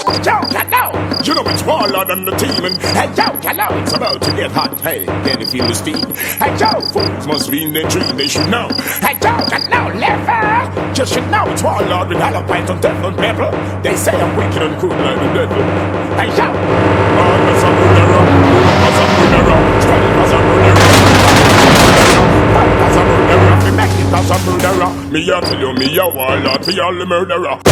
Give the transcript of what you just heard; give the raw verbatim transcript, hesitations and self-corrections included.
Yo, hello. You know it's Warlord and the team, and hey, yo, hello. It's about to get hot. Hey, can you feel the steam? Hey, yo, fools must be in their dream. They should know. Hey, yo, hello, lever. You should know it's Warlord with Alapite and Death and Pepper. They say I'm wicked and cool like the devil. Hey, yo. Oh, that's a murderer. That's a murderer. Twelve as a murderer. Five as a murderer. Me make it as a murderer. Me a tell you, me a Warlord, me all the murderer.